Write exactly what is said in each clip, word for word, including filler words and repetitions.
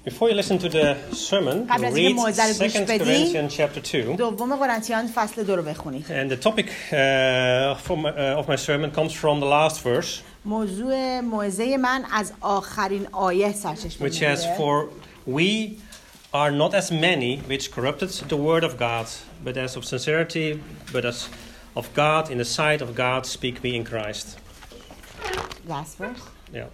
Before you listen to the sermon, read Second Corinthians chapter two. دوم قرنتیان فصل دو رو بخونید. And the topic uh, from, uh, of my sermon comes from the last verse, موضوع موعظه من از آخرین آیه سرچشمه which says, "For we are not as many which corrupted the word of God, but as of sincerity, but as of God, in the sight of God, speak we in Christ." Last verse. Yeah.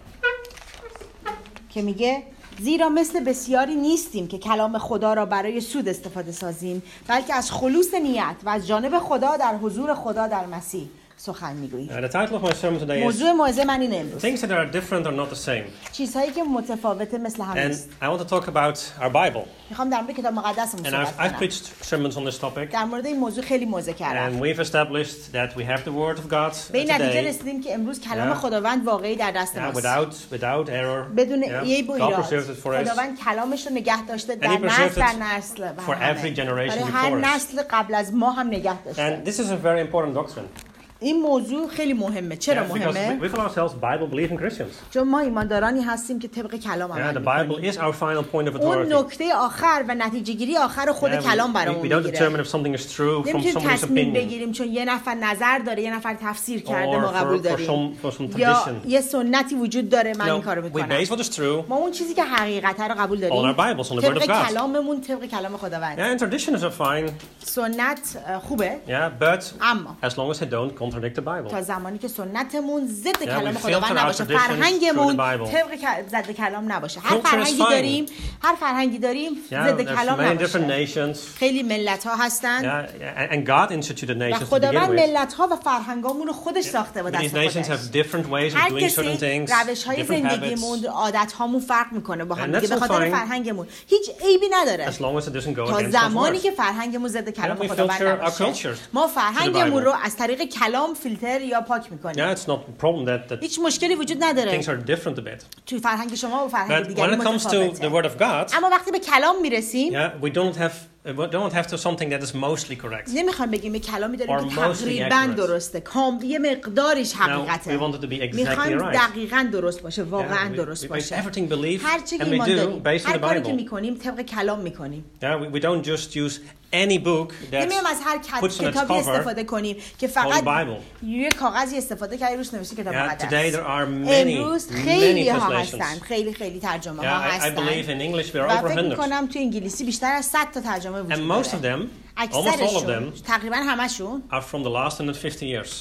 که میگه زیرا مثل بسیاری نیستیم که کلام خدا را برای سود استفاده سازیم، بلکه از خلوص نیت و از جانب خدا در حضور خدا در مسیح سخن میگوییم. Uh, the title of my sermon today is موضوع موعظه من اینه امروز. Things that are different or not the same. چیزهایی که متفاوته مثل هم And نیست. I want to talk about our Bible. میخوام در مورد کتاب مقدسمون And صحبت I've, I've کنم. preached sermons on this topic. در مورد این موضوع خیلی موعظه کردم. And we've established that we have the word of God به این نتیجه today. رسیدیم که امروز کلام Yeah. خداوند واقعی در دست Yeah, ماست. without, without error. بدون Yeah. یه بو God ایراد. preserved it for us. خداوند کلامش رو نگه داشته And در he نسل preserved در it نسل و for همه. every generation برای هر before us. نسل قبل از ما هم نگه داشته. And this is a very important doctrine. این موضوع خیلی مهمه. چرا Yeah, because مهمه؟ we, we call ourselves Bible-believing Christians. چون ما ایماندارانی هستیم که طبق کلام Yeah, عمل the Bible می‌کنیم. is our final point of اون authority. نکته آخر و نتیجه گیری آخر خود Yeah, we, کلام we, برامون we don't میگیره. determine if something is true from نمیتونیم somebody's تصمیم opinion بگیریم چون یه نفر نظر داره، یه نفر تفسیر کرده or ما قبول for, for, داریم. some, for some یا tradition. یه سنتی وجود داره من این کارو No, we میکنم. base what is true ما اون چیزی که حقیقته رو قبول on داریم. our Bibles, on the word of طبق God. کلاممون طبق کلام خداوند. Yeah, and traditions are fine. سنت خوبه. Yeah, but اما as long as they don't contradict the Bible. تا زمانی که سنتمون ضد we کلام filter خداوند our نباشه، traditions فرهنگمون through the Bible. طبق ک- ضد کلام نباشه. هر Culture is فرهنگی fine. داریم، هر فرهنگی داریم Yeah, ضد there's کلام many different نباشه. nations. خیلی ملت ها هستن Yeah, and God instituted و nations to begin خداوند with. ملت ها و فرهنگامون رو خودش ساخته با But these دست nations خودش. have different ways of هر doing certain کسی things, روش های different habits. زندگیمون، عادت هامون فرق میکنه با هم And دیگه that's به all خاطر fine. فرهنگمون. هیچ عیبی نداره As long as it doesn't go تا against God's زمانی word. که فرهنگمون ضد کلام we خداوند filter our نباشه. culture ما to the فرهنگمون Bible. رو از طریق کلام فیلتر یا پاک میکنیم. Yeah, it's not a problem that, that هیچ مشکلی وجود نداره. things are different a bit. توی فرهنگ شما و فرهنگ But دیگری when it comes to the متفاوته. word of God, اما وقتی به کلام میرسیم yeah, we don't have we don't have to something that is mostly correct. نمیخوایم بگیم به کلامی داریم Or که mostly تقریبا accurate. درسته، کام یه مقدارش Now, حقیقته. we want it to be exactly میخوایم right. دقیقاً درست باشه، واقعاً Yeah, we, درست we make باشه. everything believe, هر چی که and we ایمان do داریم، based on هر the کاری که Bible. میکنیم طبق کلام میکنیم. Yeah, we, we don't just use any book that نمیایم از هر puts on its کتابی cover. استفاده کنیم که فقط Holy Bible. یه کاغذی استفاده کردی روش نوشته کتاب Yeah, مقدس. today there are many, امروز many خیلی ها translations. هستن، خیلی خیلی ترجمه Yeah, ها I, I هستن. believe in English there are و over فکر one hundred. میکنم تو انگلیسی بیشتر از صد تا ترجمه And وجود most of داره. them, almost all of اکثرشون them, تقریبا همشون are from the last one hundred fifty years.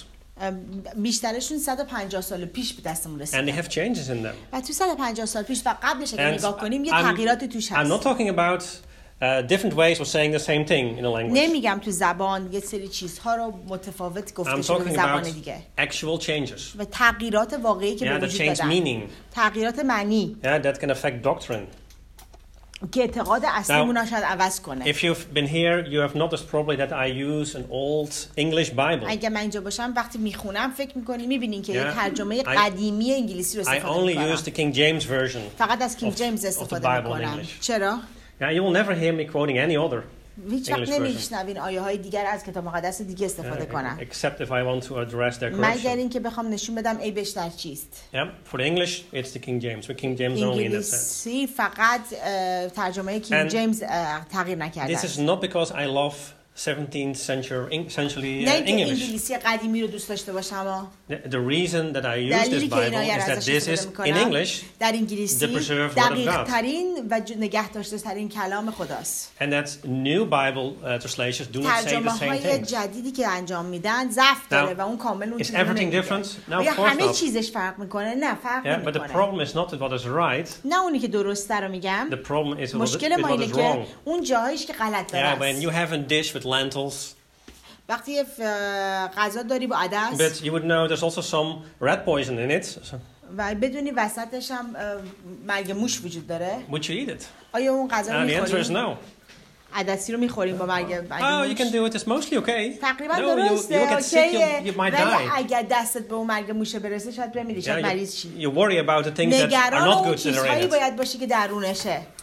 بیشترشون صد و پنجاه سال پیش به دستمون And رسید. they have changes in them. و تو صد و پنجاه سال پیش و قبلش اگه And نگاه کنیم یه I'm- تغییراتی توش I'm not هست. talking about uh, different ways of saying the same thing in a language. نمیگم تو زبان یه سری چیزها رو متفاوت گفته I'm شده به talking زبان about دیگه actual changes. و تغییرات واقعی که Yeah, به that وجود change دادن. meaning. تغییرات معنی Yeah, that can affect doctrine. که اعتقاد اصلیمون رو شاید عوض کنه. If you've been here, you have noticed probably that I use an old English Bible. اگه من اینجا باشم وقتی میخونم فکر میکنی میبینین که Yeah. یه ترجمه I- قدیمی انگلیسی رو I استفاده only میکنم. use the King James version. فقط از کینگ of- جیمز of the استفاده Bible in میکنم. English. چرا؟ Yeah, you will never hear me quoting any other هیچ وقت English version. نمیشنوین آیه های دیگر از کتاب مقدس دیگه استفاده Uh, کنم. except if I want to address their مگر correction. اینکه بخوام نشون بدم عیبش در چیست. Yeah, for the English, it's the King James. We're King James only in that sense. انگلیسی فقط اه، ترجمه کینگ And جیمز اه، تغییر نکرده This is است. not because I love seventeenth century, century uh, نه اینکه English. انگلیسی قدیمی رو دوست داشته باشم اما The, the reason that I use this دلیلی که Bible اینا is that ازش this استفاده is in میکنم English در انگلیسی the preserved word of God. دقیق ترین و ج- نگه داشته ترین کلام خداست. and that new Bible uh, translations do not say ترجمه the same های thing. جدیدی که انجام میدن ضعف داره و اون کامل اون is چیزی رو everything نمیگه. different? No, آیا of course همه not. چیزش فرق میکنه؟ نه فرق Yeah, but the نمیکنه. problem is not with what is right. نه اونی که درسته رو میگم. The problem is with, مشکل with ما what اینه is که wrong. اون جاهایش که غلط داره Yeah, when است. you have a dish with lentils, وقتی یه اه، غذا داری با عدس but you would know there's also some rat poison in it. So و بدونی وسطش هم اه، مرگ موش وجود داره، would you eat it? آیا اون غذا رو And the answer is میخوریم؟ no. عدسی رو میخوریم با مرگ مرگ Oh, you موش؟ can do it. It's mostly okay. تقریبا No, you, درسته، you'll get sick. اوکیه، You, you might ولی die. اگر دستت به اون مرگ موشه برسه شاید بمیری، شاید Yeah, مریض you, شی. you worry about the things that are نگران not اون good that are چیزهایی in it. باید باشی که درونشه.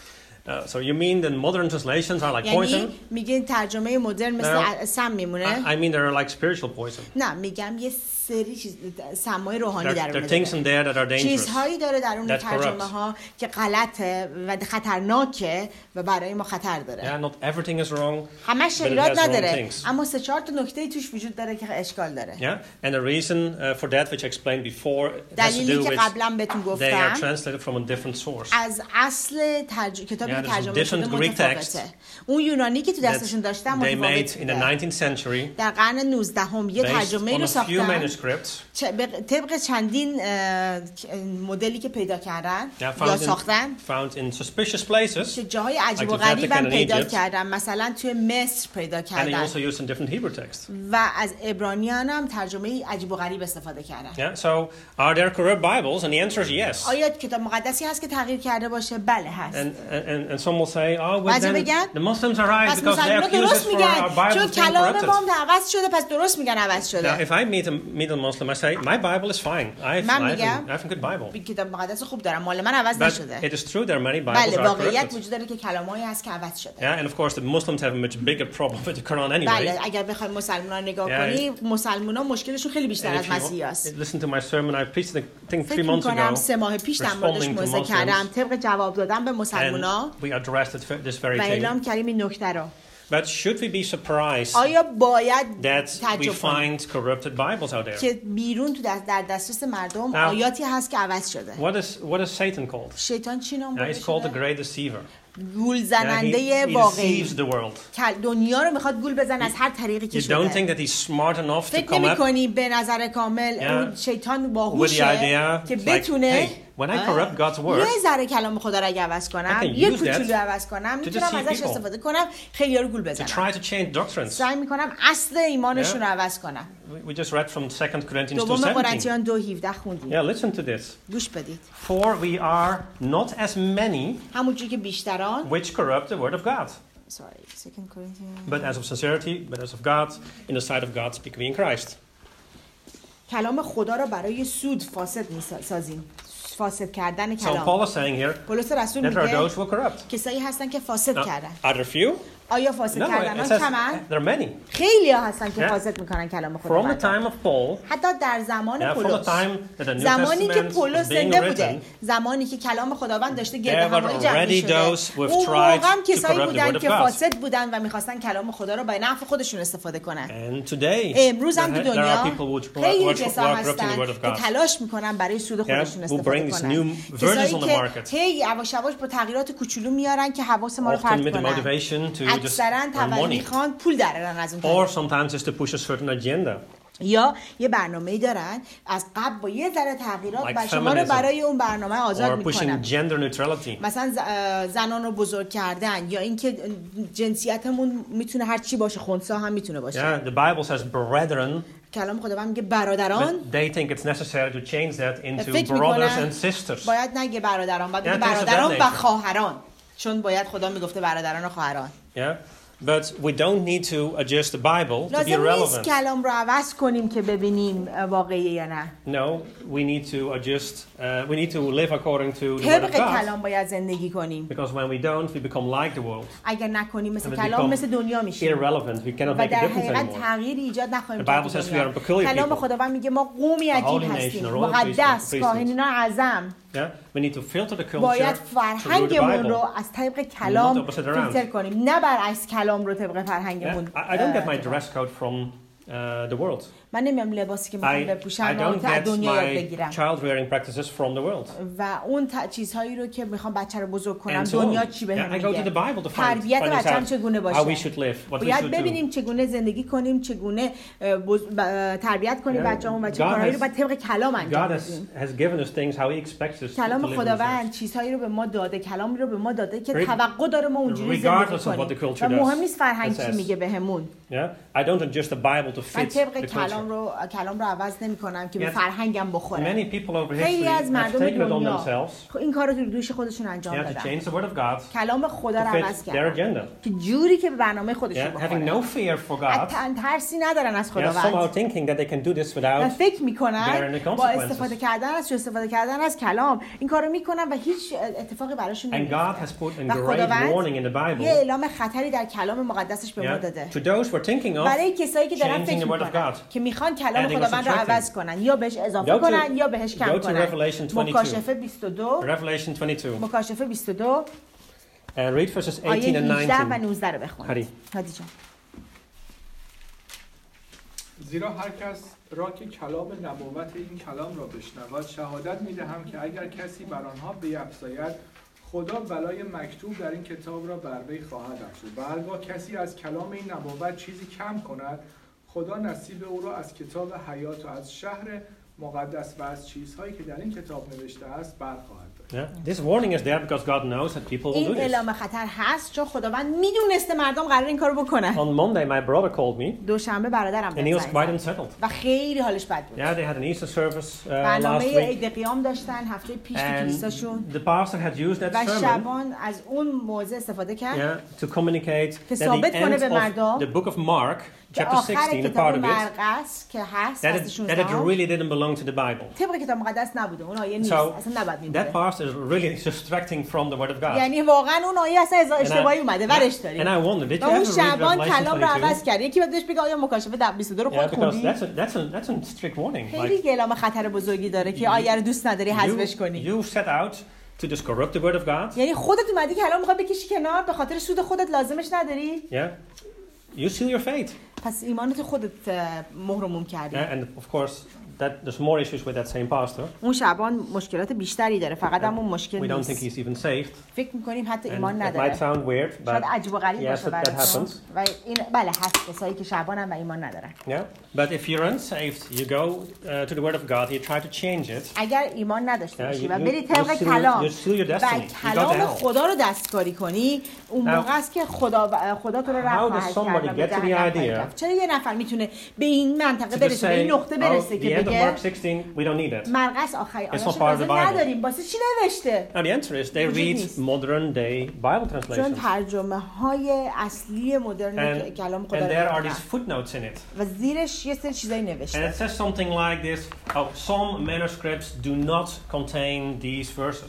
Uh, so you mean the modern translations are like poison? یعنی میگه ترجمه مدرن مثل سم میمونه؟ I, I mean they're like spiritual poison. نه میگم یه سری چیز سمای روحانی در There اون are things in there that are dangerous. چیزهایی داره در اون that ترجمه ها که غلطه و خطرناکه و برای ما خطر داره. Yeah, not everything is wrong. همش but it ایراد has wrong نداره things. اما سه چهار تا نکته توش وجود داره که اشکال داره. Yeah, and the reason uh, for that, which I explained before, has to دلیلی do که with قبلا بهتون they are گفتم translated from a different source. از اصل ترج... کتابی Yeah, که there's ترجمه شده different Greek متفاوته. اون یونانی که تو that دستشون داشتن they made متفاوت in the بوده. nineteenth century در قرن نوزدهم یه based ترجمه on رو a few ساختن manuscripts. چه- به- طبق چندین اه، مدلی که پیدا کردن Yeah, یا found, ساختن in, found in suspicious places, که جاهای عجیب like و the غریب هم Vatican in پیدا Egypt. کردن مثلا توی مصر پیدا and they کردن also used in different Hebrew texts. و از عبرانیان هم ترجمه عجیب و غریب استفاده کردن. Yeah, so are there corrupt Bibles? And the answer is yes. آیا کتاب مقدسی هست که تغییر کرده باشه؟ بله هست. And, and, and some will say, oh, well, بعضی then بگن the Muslims are right پس because they مسلمان‌ها accuse us درست for میگن our Bibles چون being کلام corrupted. ما هم عوض شده پس درست میگن عوض Now, شده. if I meet a, meet a Muslim, I say, my Bible is fine. I have, من I have, میگم a, I have a good Bible. کتاب مقدس خوب دارم مال من عوض But نشده. it is true there are many Bibles بله are واقعیت corrupted. وجود داره که کلامایی هست که عوض شده. Yeah, and of course the Muslims have a much bigger problem with the Quran anyway. بله اگر بخوایم مسلمانان نگاه Yeah, کنی مسلمان‌ها مشکلشون خیلی بیشتر And از if you مسیحیاست. listen to my sermon, I preached I think three فکر months می‌کنم ago, سه ماه پیش در موردش responding to موعظه Muslims. کردم طبق جواب دادن به مسلمان‌ها and we addressed it, this very و thing. اعلام کردیم این نکته رو. But should we be surprised آیا باید that we تعجب کنیم find corrupted Bibles out there? که بیرون تو دست- در دسترس مردم Now, آیاتی هست که عوض شده؟ What is what is Satan called? شیطان چی نام Now, برده he's called the شده؟ great deceiver. گول Yeah, he, زننده he واقعی. deceives the world. کل- دنیا رو میخواد گول بزن از هر طریقی که You don't شده. think that he's smart enough to فکر come نمی up کنی به نظر کامل Yeah. اون شیطان with the باهوشه idea که like, بتونه hey, when I corrupt God's word, یه ذره کلام خدا رو اگه عوض کنم I can یه use that کوچولو عوض کنم to میتونم deceive ازش people. استفاده کنم خیلی رو گول to بزنم try to change doctrines. سعی میکنم اصل ایمانشون رو عوض کنم. We, we just read from Second Corinthians two دوم seventeen. قرنتیان دو هفده خوندیم. Yeah, listen to this. گوش بدید. For we are not as many همونجوری که بیشتران which corrupt the word of God, sorry second Corinthians but as of sincerity, but as of God, in the sight of God speak we in Christ. کلام خدا را برای سود فاسد میسازیم. فاسد کردن So کلام. Paul is saying here پولس رسول that there are میگه those who are corrupt. کسایی هستن که فاسد Now, کردن. are there few? آیا فاسد No, کردن it ها says کمن؟ there are many. خیلی ها هستن که Yeah. فاسد میکنن کلام خدا. From the time of Paul, حتی در زمان yeah, from the پولس time that the New زمانی که Testament پولس is being زنده بوده written, زمانی که کلام خداوند داشته there گرد were همایی جمع already شده those who have اون tried موقع هم to کسایی corrupt the بودن word of که God. فاسد بودن و میخواستن کلام خدا رو به نفع خودشون استفاده کنن. And today, امروز هم تو there, there دنیا are people who, who, خیلی are, who کسا are corrupting the هستن word of که God. تلاش میکنن برای سود خودشون who استفاده bring these کنن. new versions کسایی on the که market. هی یواش یواش با تغییرات کوچولو میارن که حواس ما رو Often پرت with the کنن. motivation to just اکثرا earn تولی money. میخوان پول درارن از اون Or sometimes just to push a certain agenda. یا یه برنامه‌ای دارن از قبل با یه ذره تغییرات Like و شما رو feminism. برای اون برنامه آزاد Or pushing میکنن. gender neutrality. مثلا ز- اه، زنان رو بزرگ کردن یا اینکه جنسیتمون میتونه هر چی باشه خنثی هم میتونه باشه. Yeah, the Bible says brethren, کلام خداوند میگه برادران but they think it's necessary to change that into فکر brothers میکنن and sisters. باید نگه برادران باید بگه Yeah, things of that برادران و nature. خواهران چون باید خدا میگفته برادران و خواهران. Yeah, but we don't need to adjust the Bible to be لازم نیست relevant. کلام رو عوض کنیم که ببینیم اه، واقعیه یا نه. No, we need to adjust. Uh, we need to live according to the word of طبق God. کلام باید زندگی کنیم. Because when we don't, we become like the world, اگر نکنیم مثل And we کلام become مثل دنیا میشیم. irrelevant. We cannot و make a در difference حقیقت anymore. تغییری ایجاد نخواهیم The Bible کرد says تو دنیا. we are a peculiar کلام people. خداوند میگه ما قومی A عجیب holy nation, هستیم a royal مقدس priesthood. کاهنان اعظم. Yeah, we need to filter the culture باید through the فرهنگمون رو Bible. از طریق کلام Not opposite around. فیلتر کنیم نه برعکس کلام رو طبق Yeah, فرهنگمون. I, I don't get my dress code from uh, the world. من نمیام لباسی که میخوام I, I بپوشم رو don't از get دنیا یاد my بگیرم child rearing practices from the world. و اون ت- چیزهایی رو که میخوام بچه رو بزرگ کنم And so دنیا on. چی Yeah, بهم I go to the میگه. Bible to find, تربیت find بچه‌م out چگونه how we باشه. should live, what we باید should do. ببینیم چگونه زندگی کنیم چگونه اه، بز- ب- تربیت کنیم Yeah. بچه‌مون و چه God کارهایی has- رو باید طبق کلام انجام God has, بدیم. has given us things how He expects us to, to کلام live in this خداوند life. چیزهایی رو به ما داده کلامی رو به ما داده که Re- توقع داره ما اونجوری زندگی regardless of what the کنیم culture و مهم does نیست فرهنگ and چی says. میگه بهمون. Yeah, I don't adjust the Bible to من fit طبق the کلام کلام رو کلام رو عوض نمی‌کنم که به Yet فرهنگم بخوره. Many people over خیلی history از have مردم taken it on دنیا themselves خب این کار رو تو دوش خودشون انجام yeah, to دادن. change the word of God کلام خدا رو to عوض fit their کردن agenda. که جوری که به برنامه خودشون Yeah, having بخوره. no fear for God. حتی ترسی ندارن از Yeah, somehow خداوند. thinking that they can do this و without فکر میکنن bearing the با consequences. استفاده کردن از استفاده کردن از کلام این کارو میکنن و هیچ اتفاقی براشون And God نمیفته. has put in و great خداوند warning in the یه Bible اعلام خطری در کلام مقدسش به ما yeah, داده. to those who are thinking of برای کسایی که دارن changing فکر the word of میکنن God. که میخوان کلام Adding or خداوند رو subtracting. عوض کنن یا بهش اضافه Go to- کنن یا بهش go کم to کنن. Revelation twenty-two. مکاشفه بیست و دو Revelation twenty-two. مکاشفه بیست و دو And read verses eighteen آیه and هجده و nineteen. نوزده رو بخونید. هری. هادی جان. زیرا هر کس را که کلام نبوت این کلام را بشنود شهادت می‌دهم که اگر کسی بر آنها بیفزاید خدا بلای مکتوب در این کتاب را بر وی خواهد افزود و هرگاه کسی از کلام این نبوت چیزی کم کند خدا نصیب او را از کتاب حیات و از شهر مقدس و از چیزهایی که در این کتاب نوشته است برخواهد داد. Yeah. This warning is there because God knows that people will do این this. اعلام خطر هست چون خداوند میدونسته مردم قرار این کارو بکنن. On Monday, my brother called me, دوشنبه برادرم and he was زنگ quite زد. unsettled. و خیلی حالش بد بود. Yeah, they had an Easter service uh, برنامه last week, عید قیام داشتن هفته پیش تو and کلیساشون the pastor had used that و sermon شبان از اون موضوع استفاده کرد yeah, to communicate که that the ثابت کنه end به مردم of the book of Mark, که chapter آخر sixteen, a کتاب part of it, مرقس که هست that فصل it, that it شانزده really didn't belong to the Bible. طبق کتاب مقدس نبوده اون آیه نیست So اصلا نباید that میبوده part is really distracting from the word of God. یعنی واقعا اون آیه اصلا از- And I- اشتباهی اومده ورش And داریم I wondered, did و you اون ever read شبان Revelation کلام رو عوض twenty-two? کرد یکی باید بهش بگه آیا مکاشفه در بیست و دو رو Yeah, خود because خوندی that's a, that's a, that's a strict warning. خیلی Like, اعلام خطر بزرگی داره که آیه رو دوست نداری you, حذفش کنی you set out to just corrupt the word of God. یعنی خودت اومدی کلام میخوای بکشی کنار به خاطر سود خودت لازمش نداری Yeah, you seal your fate. پس ایمانت خودت اه، مهر و موم کردی Yeah, and of course, that there's more issues with that same pastor. اون شبان مشکلات بیشتری داره فقط هم اون مشکل We don't think نیست he's even saved. فکر میکنیم حتی And ایمان that might نداره sound weird, but شاید عجیب و غریب yes, باشه that, that براتون happens. و این بله هست کسایی که شبان هم و ایمان ندارن Yeah, but if you're unsaved, you go uh, to the word of God, you try to change it. اگر ایمان نداشته Yeah, باشی you- و you- بری you طبق seal- کلام you seal your و destiny. You go to کلام hell. خدا رو دستکاری کنی اون Now, موقع است که خدا خدا تو رو رفت how does خواهد somebody کرد و به get to the جهنم خواهد idea رفت. چرا یه نفر میتونه به این منطقه To just برسه به say, این نقطه oh, برسه the که end of بگه Mark sixteen, we don't need it. مرقس آخری It's آیه‌اش not part of the لازم Bible. نداریم واسه چی نوشته Now the answer is they وجود read نیست. modern day Bible چون translations. ترجمه های اصلی مدرن And, کلام خدا and رو there are دارن. these footnotes in it. و زیرش یه سری چیزایی And نوشته it says something like this, oh, some manuscripts do not contain these verses.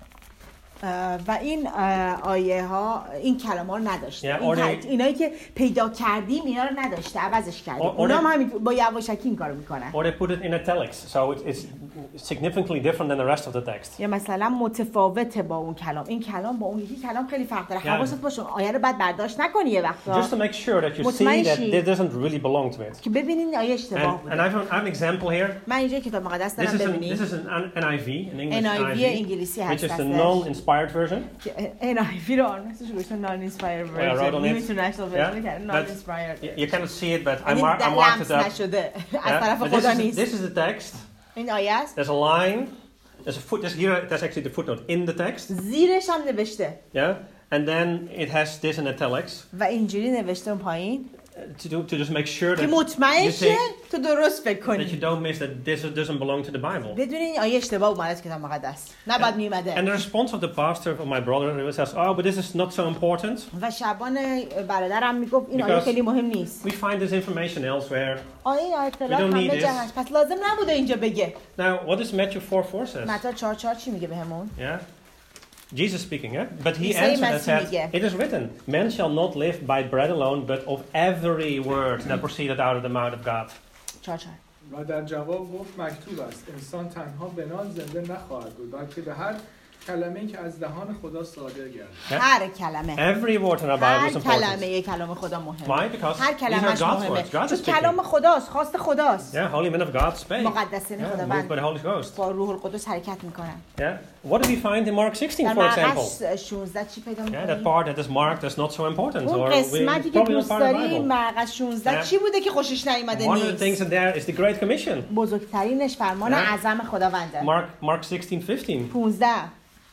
اه، و این اه، آیه ها این کلمه ها رو نداشته Yeah, این or ح- they- اینایی که پیدا کردیم اینا رو نداشته عوضش کردیم Or- or اونا هم they- همین با یواشکی این کارو میکنن Or they put it in italics, so it, it's significantly different than the rest of the text. یا مثلا متفاوته با اون کلام این کلام با اون یکی کلام خیلی فرق داره Yeah. حواست باشه آیه رو بعد برداشت نکنی یه وقتا Just to make sure that you see مطمئن that شی. this doesn't really belong to it. که ببینین آیه اشتباه And, and بوده I have, an, I have an example here. من اینجا کتاب مقدس This دارم is, an, this ببینید is an N I V, an English ان آی وی N I V, انگلیسی which هست is the هستش. non-inspired version. که ان آی وی رو آنویسش گوشتن نان اینسپایر I wrote ورژن on it. نیو اینترنشنال ورژن Yeah, کردن but نان اینسپایر You, you cannot see it, but I, یعنی mar- I در marked لمس it up. نشده از Yeah, طرف but خدا this, is, نیست this is the text. این آیه است There's a line. There's a foot. There's here. There's actually the footnote in the text. زیرش هم نوشته Yeah, and then it has this in italics و اینجوری نوشته اون پایین uh, to do to just make sure که that مطمئن you شه take, تو درست فکر that you کنی don't miss that this doesn't belong to the Bible. بدون این آیه اشتباه اومده از کتاب مقدس نباید And میومده the response of the pastor of my brother says, "Oh, but this is not so important. و شبان برادرم میگفت این آیه Because خیلی مهم نیست We find this information elsewhere." آیه این اطلاعات We don't همه need جا this. هست پس لازم نبوده اینجا بگه Now, what does Matthew four four says? متی چهار چهار چی میگه بهمون Yeah. Jesus speaking, yeah? But he عیسی answered and مسیح said, میگه. "It is written, man shall not live by bread alone, but of every word that proceeded out of the mouth of God." چهار چهار و در جواب گفت مکتوب است انسان تنها به نان زنده نخواهد بود بلکه به هر کلمه‌ای که از دهان خدا صادر گردد. Yeah? هر کلمه Every word in our Bible هر is important. کلمه کلام خدا مهمه Why? Because هر these are کلمه‌اش God's مهمه words. God is چون speaking. کلام خداست خواست خداست Yeah, holy men of God spake. مقدسین Yeah, moved by خداوند the Holy Ghost. با روح القدس حرکت میکنن Yeah. What do we find in Mark sixteen, در for example? مرقس شانزده چی پیدا Yeah, that میکنیم part that is marked as not so important, اون or we, قسمتی که probably not دوست part of the داری Bible. مرقس شانزده Yeah. چی بوده که خوشش نیومده One of the things نیست in there is the Great Commission. بزرگترینش فرمان Yeah. اعظم خداونده Mark Mark sixteen fifteen. پانزده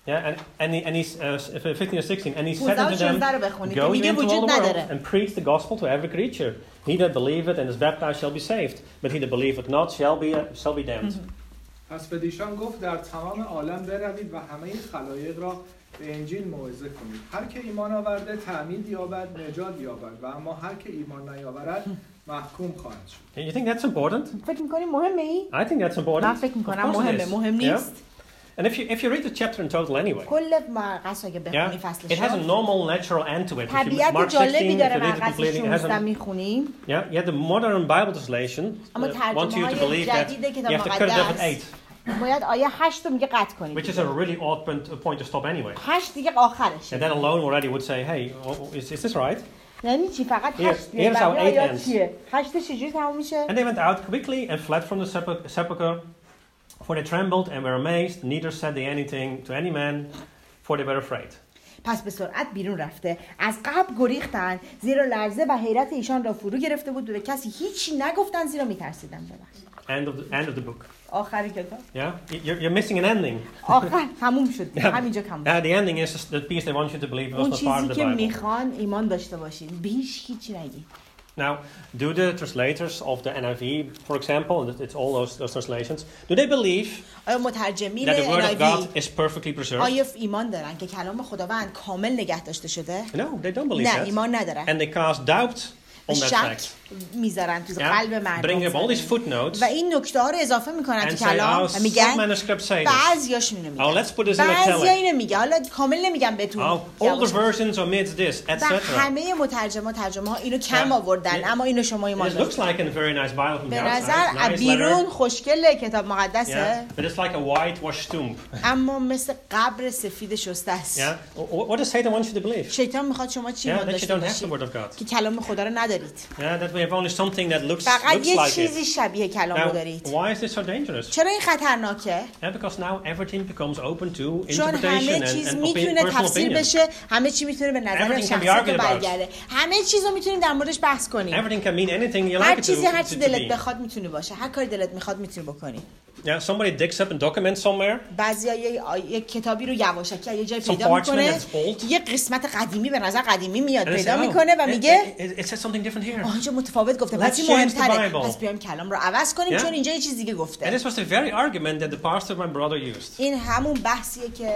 Yeah, and and he, and he's uh, fifteen or sixteen, and he said پانزده و unto them, شانزده رو بخونید که go ye میگه into all وجود the world نداره. and preach the gospel to every creature. He that believeth and is baptized shall be saved, but he that believeth not shall be uh, shall be damned. پس به ایشان گفت در تمام عالم بروید و همه خلایق را به انجیل موعظه کنید. هر که ایمان آورده تعمید یابد، نجات یابد و اما هر که ایمان نیاورد محکوم خواهد شد. You think that's important? فکر می‌کنی مهمه این؟ I think that's important. من فکر می‌کنم Of course it مهمه. is. مهم Yeah. نیست. And if you if you read the chapter in total anyway, کل مرقس اگه yeah, بخونی it فصلش has a normal natural end to it. If you طبیعت Mark جالبی sixteen, if داره you read it مرقس completely, it has شانزده a میخونیم. yeah. You have the modern Bible translation اما uh, want you to ترجمه believe های that جدید you کتاب have to cut it off at مقدس eight, باید آیه هشت رو میگه قطع کنیم. which is a really odd point, a point to stop anyway. هشت دیگه آخرشه. And that alone already would say, hey, oh, is, is this right? یعنی چی فقط Here- هشت بیاد here's how بقیه eight آیات ends. چیه؟ هشت چجوری تموم میشه؟ And they went out quickly and fled from the sepul- sepulchre, for they trembled and were amazed. Neither said they anything to any man, for they were afraid. پس به سرعت بیرون رفته از قبل گریختن زیرا لرزه و حیرت ایشان را فرو گرفته بود و به کسی هیچی نگفتن زیرا میترسیدن. ببخشید End of the end of the book. آخری کتاب Yeah, you're, you're missing an ending. آخر تموم شد. Yeah. همینجا تموم. Uh, the ending is the piece they want you to believe was اون not part چیزی of the که Bible. میخوان ایمان داشته باشین به هیچ هیچی نگید. Now, do the translators of the N I V, for example, and it's all those, those translations, do they believe آیا مترجمین that the word of ان آی God وی is perfectly preserved? آیا ایمان دارن که کلام خداوند کامل نگه داشته شده؟ No, they don't believe نه that. ایمان ندارن. And they cast doubt on that شک fact. میذارن تو Yeah? قلب Bring up all these مردم footnotes و این نکته ها رو اضافه میکنن and تو say, کلام oh, و some میگن manuscripts say this. بعضیاشون اینو Oh, میگن let's put this in بعضیا italic. اینو میگه حالا کامل نمیگم بهتون Oh, older versions omits this, و et cetera. همه مترجما ترجمه ها اینو کم Yeah. آوردن It- اما اینو شما ایمان It looks داشتید. like a very nice Bible from the به outside. نظر Nice بیرون letter. خوشگله کتاب مقدسه Yeah, but it's like a whitewashed tomb. اما مثل قبر سفید شسته است. Yeah. Wh- What does Satan want you to believe? شیطان میخواد شما چی Yeah, ایمان that you داشته don't have the باشید word of God. که کلام خدا رو ندارید. Yeah, that we have only something that looks فقط looks یه like چیزی it. شبیه کلام رو Now, دارید. why is this so dangerous? چرا این خطرناکه؟ Yeah, because now everything becomes open to چون interpretation همه and, چیز and opi- میتونه personal تفسیر opinion. بشه، همه چی میتونه به نظر Everything can be شخصی argued تو about. برگرده. همه چیز رو میتونیم در موردش بحث کنیم. Everything can mean anything you هر like it to, چیزی هر to, چی to دلت be. بخواد میتونه باشه. هر کاری دلت میخواد میتونی بکنی. Yeah, somebody digs up a document somewhere. بعضیا یه یه کتابی رو یواشکی یه جای Some پیدا parchment میکنه. that's old. یه قسمت قدیمی به نظر قدیمی میاد And they پیدا say, oh, میکنه و it, میگه it, it says something different here. آه اینجا متفاوت گفته. Let's پس این change the مهمتره. Bible. پس بیایم کلام رو عوض کنیم Yeah. چون اینجا یه چیز دیگه And گفته. this was the very argument that the pastor of my brother used. این همون بحثیه که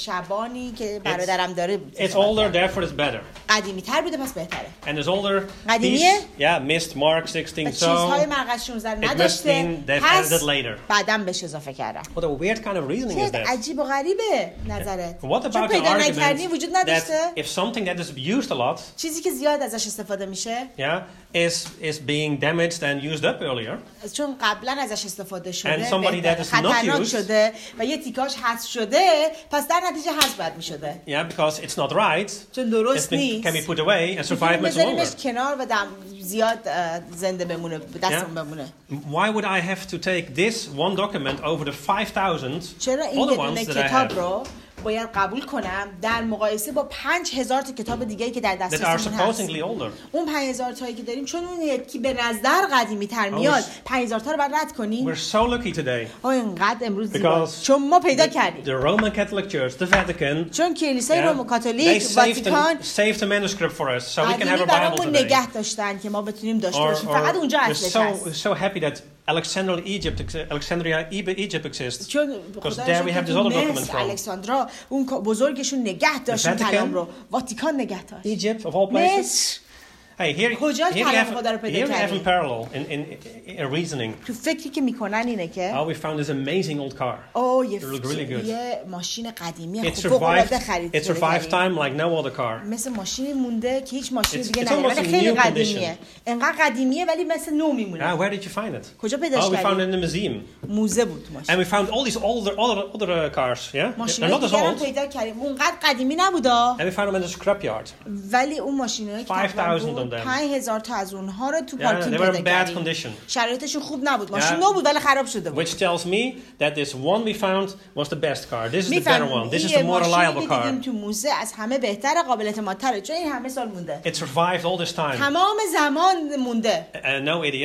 شبانی که برادرم داره بود. It's older, therefore it's better. قدیمی تر بوده پس بهتره. And it's older. قدیمیه؟ These, yeah, missed Mark sixteen. و So چیزهای مرقس شانزده it must نداشته mean they've پس added it later. بعدم بهش اضافه کردم. What a weird kind of reasoning is چه that. عجیب و غریبه نظرت. What چون about the پیدا نکردی argument وجود نداشته. that if something that is used a lot, چیزی که زیاد ازش استفاده میشه yeah, is is being damaged and used up earlier, چون قبلا ازش استفاده شده And somebody بهتره. that is not خطرناک used. شده و یه تیکاش حذف شده پس در نتیجه حذف باید میشده yeah, because it's not right, چون it درست can نیست. be put away and survive میتونیم much longer. بذاریمش کنار و دم زیاد اه، زنده بمونه به دستمون بمونه. Why would I have to take this one document over the five thousand چرا این other یه دونه ones that I کتاب have رو باید قبول کنم در مقایسه با پنج هزار تا کتاب دیگه که در that are دسترسمون هست. supposedly older? اون پنج هزار تایی که داریم چون اون یکی به نظر قدیمی تر میاد we're- پنج هزار تا رو باید رد کنیم. We're so lucky today آه اینقدر امروز زیبا because چون ما پیدا the, کردیم. the Roman Catholic Church, the Vatican, چون کلیسای yeah, روم they کاتولیک saved واتیکان the, saved the manuscript for us so we can have قدیمی a Bible برامون today. نگه داشتن که ما بتونیم داشته Or, باشیم. or فقط اونجا we're اصلش so هست. so happy that Alexandria, Egypt, Alexandria, Egypt exists. چون Because خدا there we have this other document مصر from. الکساندرا اون بزرگشون نگه داشتن Vatican. کلام رو. واتیکان نگه داشت. Egypt, of all places. مصر Hey, here, کجا here we کلام have, خدا رو پیدا here we have کردیم؟ in parallel in, in, in a reasoning. تو فکری که میکنن اینه که Oh, we found this amazing old car. اوه یه, It looked really good. یه ماشین قدیمی It خوب فوق العاده survived. خرید. It survived time like no other car. مثل ماشینی مونده که هیچ ماشین It's- دیگه it's نداره almost ولی in خیلی new قدیمیه. انقدر قدیمیه ولی مثل نو میمونه. Ah, where did you find it? کجا پیداش Oh, we found it کردی؟ in the museum, موزه بود ماشین. and we found all these older, other, other uh, cars. Yeah, they're ماشینای not as دیگه هم old, پیدا کردیم. اونقدر قدیمی نبودا. and we found them in the scrapyard. ولی اون ماشینایی که five thousand بود of them. پنج هزار تا از اونها رو تو Yeah, پارکینگ they were پیدا in bad کردیم. condition. شرایطشون خوب نبود. ماشین Yeah. نو بود ولی خراب شده بود. Which tells me that this one we found was the best car. This is the better میفهمیم one. This is the این more ماشینی reliable که car. دیدیم تو موزه از همه بهتره، قابل اعتمادتره چون این همه سال مونده. It survived all this time. تمام زمان مونده. Uh, no idiot.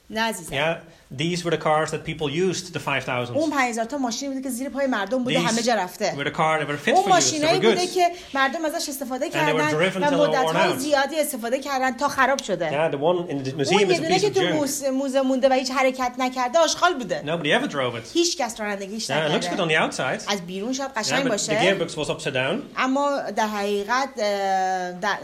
نه عزیزم. Yeah, these were the cars that people used, the five thousand. اون پنج هزار تا ماشین بوده که زیر پای مردم بوده، همه جا رفته. These were the cars that were fit اون for use. They ماشینایی were بوده good. که مردم ازش استفاده کردن و مدت‌های زیادی استفاده کردن تا خراب شده. Yeah, the one in the museum اون is a piece که of تو junk. موزه مونده و هیچ حرکت نکرده آشغال بوده. Nobody ever drove it. هیچ کس رانندگیش Yeah, it looks good on نکرده. the outside. از بیرون شاید Yeah, قشنگ but the باشه، gearbox was upside down. اما در حقیقت در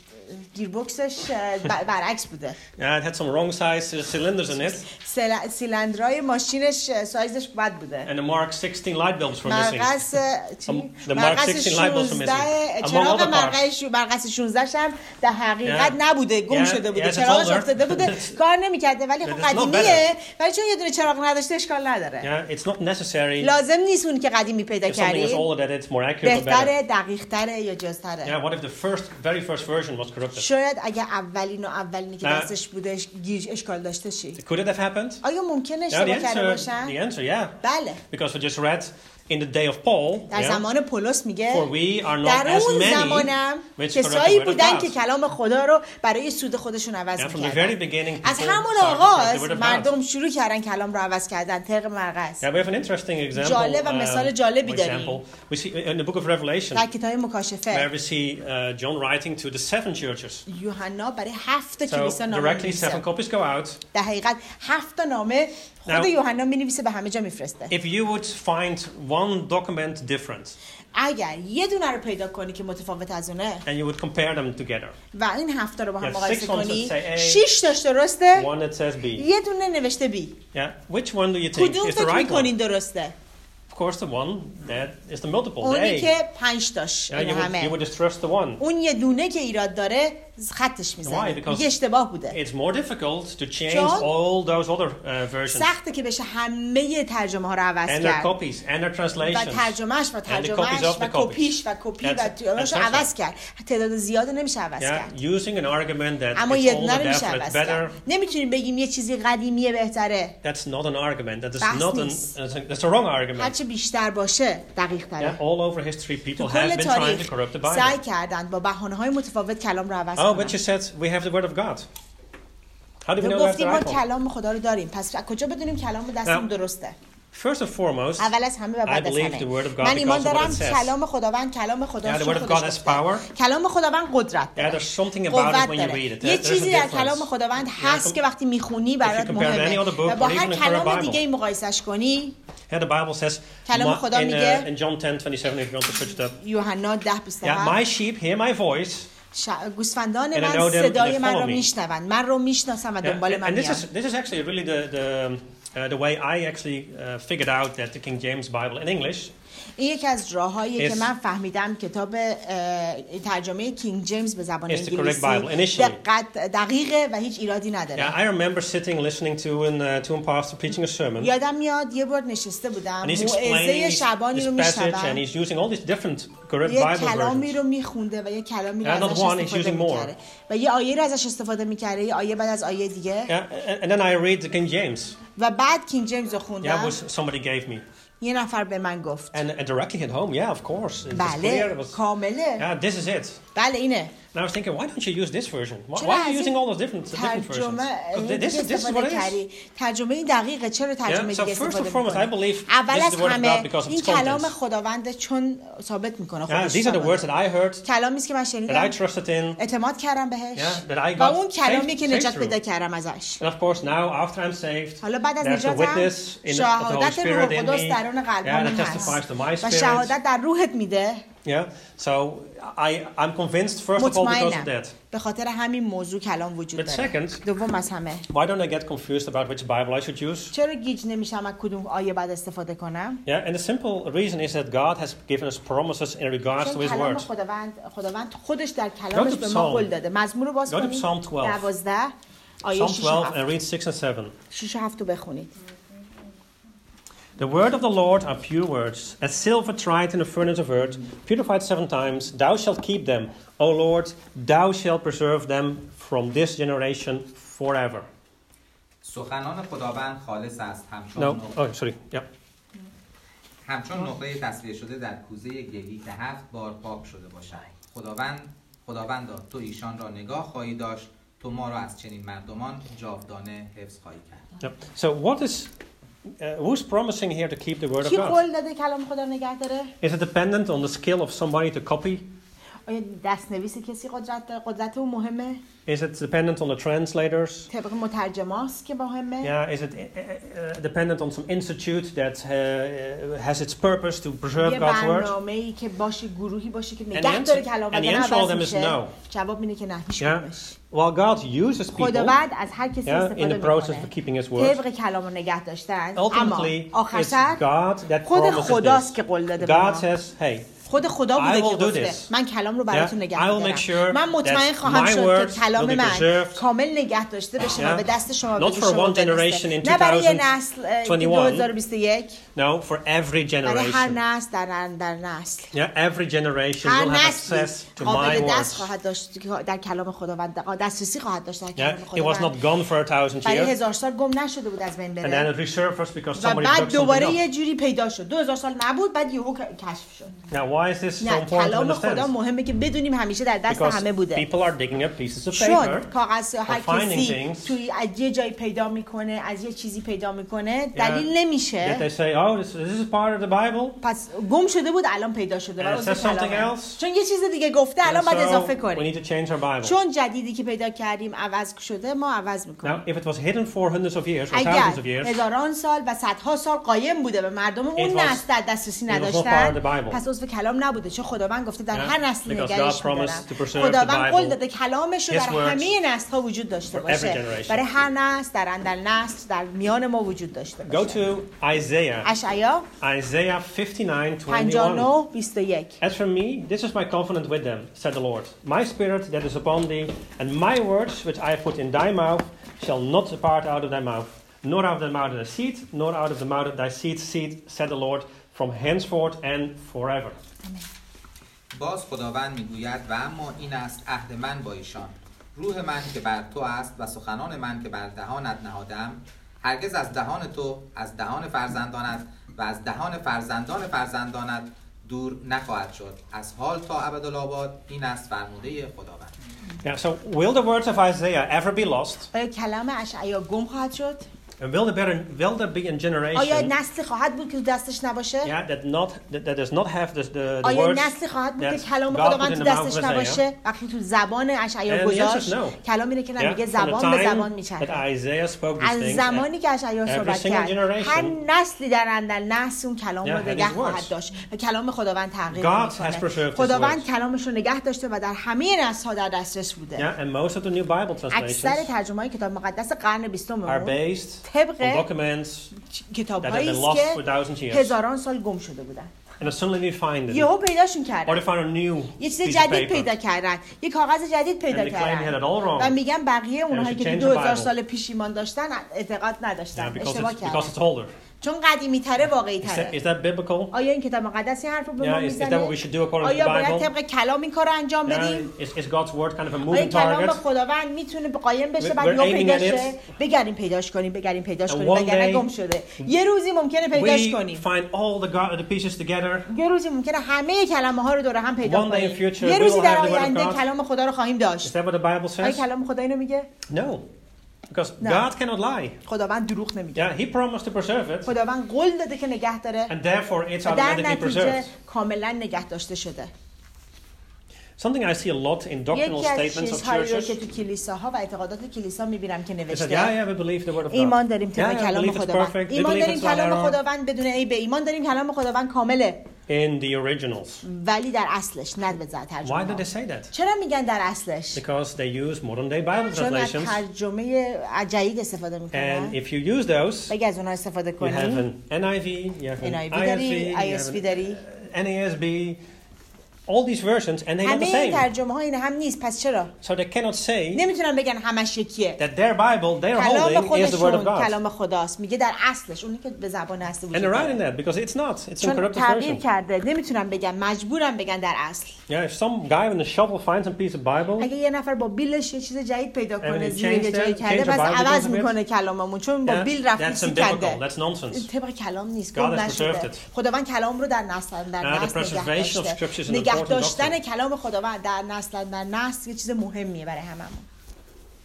گیربکسش برعکس بوده. Yeah, it had some wrong size cylinders in it. سل... سیلندرهای ماشینش سایزش بد بوده. And the Mark sixteen light bulbs were missing. مرقس Um, the Mark sixteen light bulbs were missing. Among چراغ other parts. مرقس مرقس شانزده هم در حقیقت Yeah. نبوده، گم Yeah. شده بوده، Yes, it's چراغش older. افتاده بوده، کار نمی‌کرده، ولی But خب it's not قدیمیه، better. ولی چون یه دونه چراغ نداشته اشکال نداره. Yeah, it's not necessary. لازم نیست اون که قدیمی پیدا If something is کردی older, that it's more accurate or بهتره، better. دقیق‌تره یا جزتره. Yeah, what if the first, very first version was corrupted? شاید اگه اولین و اولینی که Now- دستش بوده گیج اشکال داشته شی. Could it have happened? آیا ممکنه Yeah, the اشتباه کرده answer, باشن؟ the answer, yeah. بله. Because we just read in the day of Paul, در yeah, زمان پولس میگه for we are not در as اون many زمانم which corrupt کسایی the word of بودن God. که کلام خدا رو برای سود خودشون عوض Yeah, from the very میکردن. beginning, از people همون started to corrupt آغاز the word of God. مردم شروع کردن کلام رو عوض کردن طبق مرقس. Yeah, we have an interesting example. جالب و مثال جالبی for داریم. example, we see in the book of Revelation, در کتاب where مکاشفه we see uh, John writing to the seven churches. یوحنا برای هفت So کلیسا نامه directly می‌نویسه. seven copies go out. در حقیقت هفت تا نامه خود Now- یوحنا می‌نویسه به همه جا میفرسته. If you would find one document different اگر یه دونه رو پیدا کنی که متفاوت از اونه and you would compare them together, و این هفت تا رو با هم Yes, مقایسه six ones کنی، that say A, شش تاش درسته، one that says B. یه دونه نوشته بی. Yeah, which one do you think کدوم is the فکر right one? می‌کنین درسته؟ Of course, the one that is the multiple, the اونی A. که پنج تاش Yeah, این you would, you همه. would just trust the one. اون یه دونه که ایراد داره خطش میزنه، Why? Because میگه اشتباه بوده. It's more difficult to change چون all those other uh, versions سخته که بشه همه ترجمه ها رو عوض and their کرد copies and their و translations. ترجمهش و copies ترجمهش of و the کپیش و کپی و That's- تیانش رو that's عوض کرد. تعداد زیاد نمیشه عوض Yeah, کرد. using an argument that اما it's یه دونه older, رو میشه therefore it's عوض better. کرد. نمیتونیم بگیم یه چیزی قدیمیه بهتره. That's not an argument. That is بحث not an. نیست. That's a, that's a wrong argument. هرچه بیشتر باشه دقیق Yeah, تره. all over history, people تو have کل been trying to تاریخ corrupt the سعی Bible. کردند با بهانه‌های متفاوت کلام رو عوض Oh, کنند. but you said we have the Word of God. How do we تو know we have the گفتیم ما right one? کلام خدا رو داریم، پس از کجا بدونیم کلام دستمون Now, درسته؟ First and foremost, اول از همه و I بعد از believe همه the Word of God من ایمان because of what دارم it says. کلام خداوند کلام خدا Yeah, the Word of God has power. کلام خداوند قدرت Yeah, داره. there's something about it قوت when you داره. read it. یه There- there's چیزی a در difference. کلام خداوند هست com- که وقتی میخونی برات compare any مهمه other book و با or هر even the کلام Bible. دیگه ای مقایسش کنی. Yeah, the Bible says کلام my- خدا in, uh, میگه in John ten twenty-seven, if you want to search it up. یوحنا ده بیست و Yeah, هفت my sheep hear my voice. ش... گوسفندان And I من know them and صدای they من follow رو me. میشنوند، من رو میشناسم و Yeah, دنبال and, من and this میان. is this is actually really the the uh, the way I actually uh, figured out that the King James Bible in English این یکی از راههاییه که Is- من فهمیدم کتاب اه، ترجمه کینگ جیمز به زبان Is the correct Bible انگلیسی initially. دقت دقیقه و هیچ ایرادی Yeah, نداره. I remember sitting listening to an uh, to a pastor preaching a sermon, یادم میاد یه بار نشسته بودم and he's موعظه explaining شبانی this, رو this passage, and میشنوم، he's using all these different correct یه Bible کلامی versions. رو میخونده و یه کلامی رو Yeah, not ازش one, he's استفاده using more. میکرده و یه آیه رو ازش استفاده میکرده، یه آیه بعد از آیه دیگه. Yeah, and, and then I read the King James. و بعد کینگ جیمز رو Yeah, خوندم، which somebody gave me, یه نفر به من گفت and, and directly hit home. Yeah, of course. It was clear. بله It was, کامله، yeah, this is it. بله اینه. And I was thinking, why don't you use this version? Why, چرا why are you از using این all those different different versions? ترجمه 'Cause this, دیگه is- this is what استفاده it is. کردی؟ ترجمه این دقیقه، چرا ترجمه Yeah, so دیگه first and استفاده foremost, I میکنی؟ believe اول this is از the word of همه God because of این its کلام contents. خداونده چون ثابت میکنه Yeah, خودش. these are the words that I heard, کلامی است که من that I شنیدم، trusted in, اعتماد کردم بهش yeah, that I و got اون کلامی saved, که saved نجات through. پیدا کردم ازش. And of course, now after I'm saved, حالا بعد از there's a نجاتم witness in the, of the Holy شهادت روح Spirit in القدس me. درون Yeah, قلبم that هست testifies to my و spirit. شهادت در روحت میده. Yeah, so I I'm convinced first of all because of مطمئنم that. به خاطر همین موضوع کلام وجود But داره. second, دوم از همه why don't I get confused about which Bible I should use? چرا گیج نمیشم از کدوم آیه بعد استفاده کنم؟ Yeah, and the simple reason is that God has given us promises in regards to چون His کلام word. خداوند خداوند خودش در کلامش Go to به ما Psalm. قول داده. مزمور رو باز Go to کنید. Psalm twelve. دوازده آیه Psalm شش و twelve and هفت. read six and seven. شش و هفت رو بخونید. The word of the Lord are pure words, as silver tried in the furnace of earth, purified seven times. Thou shalt keep them, O Lord. Thou shalt preserve them from this generation forever. سخنان خداوند خالص است همچون No. نقطه Oh, sorry. Yeah. همچون نقطه تصفیه شده در کوزه گلی که هفت بار پاک شده باشد. خداوند خداوندا تو ایشان را نگاه خواهی داشت تو ما را از چنین مردمان جاودانه حفظ خواهی کرد. Yep. So what is uh, who's promising here to keep the word of کی God? قول داده کلام خدا رو نگه داره؟ Is it dependent on the skill of somebody to copy? آیا دست‌نویس کسی قدرت داره؟ قدرت اون مهمه؟ Is it dependent on the translators? طبق مترجماست که مهمه؟ Yeah, is it uh, uh, dependent on some institute that uh, has its purpose to preserve یه God's word? برنامه‌ای که باشه، گروهی باشه که the نگه answer- داره کلام and the وگرنه answer of عوض them is میشه. no. جواب اینه که نه، هیچ Yeah. کدومش. While God uses people, خداوند از هر کسی yeah, in استفاده the process میکنه of keeping His word, طبق کلام رو نگه داشتن، اما ultimately آخر it's سر God that خود promises خداست this. که قول داده به God ما. says, "Hey, خود خدا I بوده will که do گفته this. من کلام رو براتون Yeah, نگه I will make می‌دارم. sure من مطمئن that خواهم my شد words که کلام will be من preserved. کامل نگه داشته بشه و Yeah. به دست شما Not بده for شما one generation بدونسته. in نه برای twenty نسل اه، twenty-one. دو هزار و بیست و یک، no, for every برای هر generation. نسل در در نسل Yeah, every generation هر will have نسلی access to my قابل دست words. خواهد داشت که در کلام خداوند، دسترسی خواهد داشت در Yeah, کلام it was خداوند. not gone for a thousand برای years, هزار سال گم نشده بود از بین and then بره it resurfaced because و somebody بعد took something دوباره up. یه جوری پیدا شد. دو هزار سال نبود، بعد یهو کشف شد. Now, why is this so نه، important to کلام خدا understand? مهمه که بدونیم همیشه در دست Because همه بوده. people are digging up pieces of چون paper. کاغذ هر or finding کسی things. توی از یه جایی پیدا میکنه، از یه چیزی پیدا میکنه، دلیل That نمیشه they say, oh, this, this is part of the Bible. پس گم شده بود الان پیدا شده و And it عضو says something کلامه. else. چون یه چیز دیگه گفته الان And باید so اضافه we کنیم. need to change our Bible. چون جدیدی که پیدا کردیم عوض شده، ما عوض میکنیم. Now, if it was hidden for hundreds of years or اگر thousands of years, هزاران سال و صدها سال قایم بوده به مردم اون was- نسل در دسترسی it was not part نداشتن، of the Bible. پس عضو کلام نبوده. چون خداوند گفته در Yeah, هر نسل because نگهش God promised to می‌دارم. preserve the خداوند قول Bible, داده کلامش رو His در words, همه نسل ها وجود داشته for every باشه. generation. برای هر نسل، در اندر نسل، در میان ما وجود داشته go باشه. to Isaiah, اشعیا Isaiah fifty-nine پنجاه و twenty-one. نه بیست و یک. As for me, this is my covenant with them, said the Lord. My spirit that is upon thee, and my words which I have put in thy mouth, shall not depart out of thy mouth, nor out of the mouth of thy seed, nor out of the mouth of thy seed's seed, said the Lord, from henceforth and forever. باز خداوند میگوید و اما این است عهد من با ایشان، روح من که بر تو است و سخنان من که بر دهانت نهادم، هرگز از دهان تو، از دهان فرزندانت و از دهان فرزندان فرزندانت دور نخواهد شد، از حال تا ابدالآباد. این است فرموده خداوند. Yeah, so will the words of Isaiah ever be lost? آیا کلام اشعیا گم خواهد شد؟ And will there, be, will there be a آیا generation نسلی خواهد بود که دستش نباشه؟ yeah, that, not, that, that does not have the, the, the آیا words نسلی خواهد بود که that کلام God put خداوند in تو the mouth دستش of Isaiah? نباشه؟ وقتی تو زبان اشعیا And the answer is گذاشت، no. کلام اینه که نه، Yeah, میگه from the زبان به زبان time that میچرخه. Isaiah spoke these از things, زمانی که اشعیا every صحبت single کرد، generation هر نسلی در اندر نسل اون کلام Yeah, رو had نگه his words. خواهد داشت و کلام خداوند تغییر God has نمی‌کنه. preserved his خداوند words. کلامش رو نگه داشته و در همه نسل ها در دسترس بوده. yeah, and most of the new Bible اکثر translations ترجمه های کتاب مقدس قرن are بیستم based on طبق documents کتاب that have هایی been است lost for که thousands of years. هزاران سال گم شده بودن. And as suddenly they find it, یهو پیداشون or کردن. they find a new یه چیز piece of جدید paper, پیدا کردن، یه کاغذ جدید پیدا and they claim they had کردن it all wrong. و میگن بقیه اونهایی should که change دو the هزار Bible. سال پیش ایمان داشتن اعتقاد Yeah, نداشتن، because اشتباه it's, because کردن. it's older. چون قدیمی تره، واقعی Is that, تره. is that biblical? آیا این کتاب مقدس این حرف رو به ما Yeah, is, is that what we میزنه؟ should do according to the آیا باید Bible? طبق کلام این کار رو انجام Yeah, بدیم؟ is, is God's word kind of a آیا moving کلام target? خداوند میتونه قایم بشه We're- بعد we're یا aiming پیدا at it. شه؟ بگردیم پیداش کنیم، بگردیم پیداش And کنیم، one وگرنه day گم شده. یه روزی ممکنه پیداش We کنیم. find all the, God, the pieces together. یه روزی ممکنه همه کلمه ها رو دور هم پیدا One day in کنیم. future یه we روزی will در have the word of آینده God. کلام خدا رو خواهیم Is داشت. that what the Bible آیا says? کلام خدا اینو میگه؟ No. Because No. God cannot lie. خداوند دروغ نمیگه. Yeah, He promised to preserve it, خداوند قول داده که نگه داره and therefore it's و در automatically نتیجه preserved. کاملا نگه داشته شده. Something I see a lot in doctrinal یکی از statements of چیزهایی رو churches که تو کلیساها و اعتقادات کلیسا میبینم که is that, نوشته yeah, yeah, we believe the word of God. ایمان داریم Yeah, طبق yeah, we کلام believe it's خداوند. perfect. We ایمان believe داریم it's without کلام error. خداوند بدون عیب. ایمان داریم کلام خداوند کامله، In the originals. ولی در اصلش نه به Why did ترجمه. they say that? چرا میگن در اصلش؟ Because they use modern day Bible چون از translations. ترجمه جدید استفاده And میکنن. if you use those, اگه از اونها استفاده you have کنی، an N I V, you have an ان آی وی I S V, داری، you آی have اس وی an داری. N A S B, all these versions, and they're not همه the این same. ترجمه ها این هم نیست. پس چرا؟ So they cannot say نمیتونن بگن همش یکیه. that their Bible they're کلام holding is the word of خودشون God. کلام خداست. میگه در اصلش اونی که به زبان اصلی And وجود they're right in داره. that because it's not. It's a چون corrupted تغییر version. کرده. نمیتونن بگن، مجبورن بگن در اصل. Yeah, if some guy with a shovel finds a piece of Bible, اگه یه نفر با بیلش یه چیز جدید پیدا کنه، And he زیر یه changed جایی them, کرده، changed the بس Bible عوض because of it. میکنه کلاممون، چون با yeah, بیل رفت that's سی unbiblical. کنده. That's nonsense. طبق کلام نیست، God گم has نشده. preserved it. خداوند کلام رو در نسل در Now, the نسل نگه preservation of داشته. scripture is an نگه important داشتن doctrine. کلام خداوند در نسل در نسل یه چیز مهمیه برای هممون.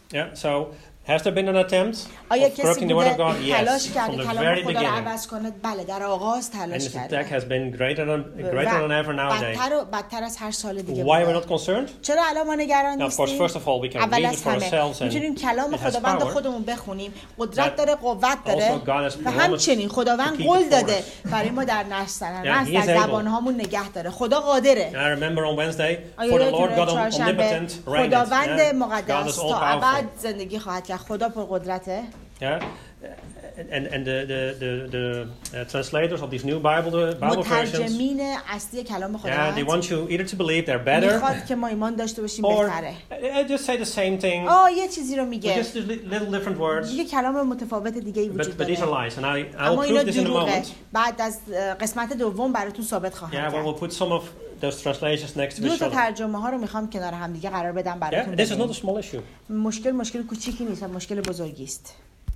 Yeah, so has there been an attempt آیا of کسی correcting the word of بوده God? Yes, تلاش from کرده the کلام very خدا رو beginning. عوض کنه؟ بله، در آغاز And تلاش this attack کرده. has been greater than, greater than ever nowadays. بدتر و بدتر از هر سال دیگه Why we're بوده. not concerned? چرا الان ما نگران Now, of course, نیستیم؟ first of all, we can اول read it از for همه ourselves and میتونیم کلام it has خداوند power. خودمون بخونیم. قدرت That داره، قوت داره. also God has و promised همچنین to خداوند keep it قول for داده us. برای ما در نشر Yeah, نسل he در is able. زبانهامون نگه داره. خدا قادره. And I remember on Wednesday, آیا for the یادتونه Lord God چهارشنبه omnipotent reigneth. خداوند Yeah, God مقدس is all تا powerful. ابد زندگی خواهد کرد. خدا پرقدرته. Yeah, and and the the the, the uh, translators of these new Bible Bible versions. مترجمین اصلی کلام Yeah, they خداوند want you either to believe they're better میخواد که ما ایمان داشته باشیم or بهتره. uh, just say the same thing, آه یه چیزی رو with میگه، just li- little different words. یه کلام متفاوت دیگه ای But وجود but these are داره. lies, and I I اما will اینا prove this in a دروغه. moment. بعد از قسمت دوم براتون ثابت Yeah, خواهم well, کرد. we'll put some of those translations next to دو each تا other. ترجمه ها رو میخوام کنار هم دیگه قرار بدم براتون. Yeah, this is not a ببینید. small issue. مشکل مشکل کوچیکی نیست و مشکل بزرگی است.